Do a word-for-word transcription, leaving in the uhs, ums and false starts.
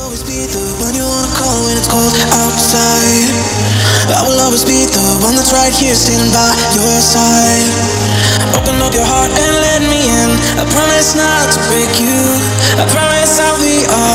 always be the one you wanna call when it's cold outside. I will always be the one that's right here standing by your side. Open up your heart and let me in. I promise not to break you. I promise I'll be alright.